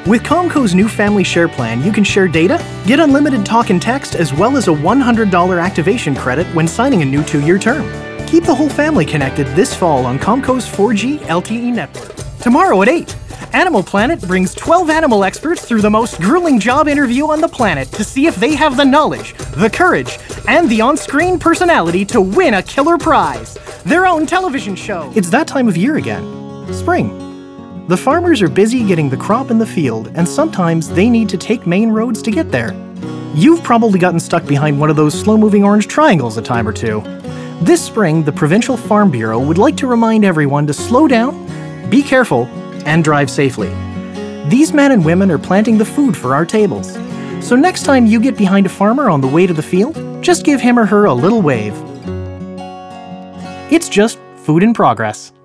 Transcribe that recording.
With Comco's new Family Share plan, you can share data, get unlimited talk and text, as well as a $100 activation credit when signing a new 2-year term. Keep the whole family connected this fall on Comco's 4G LTE network. Tomorrow at 8, Animal Planet brings 12 animal experts through the most grueling job interview on the planet to see if they have the knowledge, the courage, and the on-screen personality to win a killer prize. Their own television show. It's that time of year again. Spring. The farmers are busy getting the crop in the field, and sometimes they need to take main roads to get there. You've probably gotten stuck behind one of those slow-moving orange triangles a time or two. This spring, the Provincial Farm Bureau would like to remind everyone to slow down, be careful, and drive safely. These men and women are planting the food for our tables. So next time you get behind a farmer on the way to the field, just give him or her a little wave. It's just food in progress.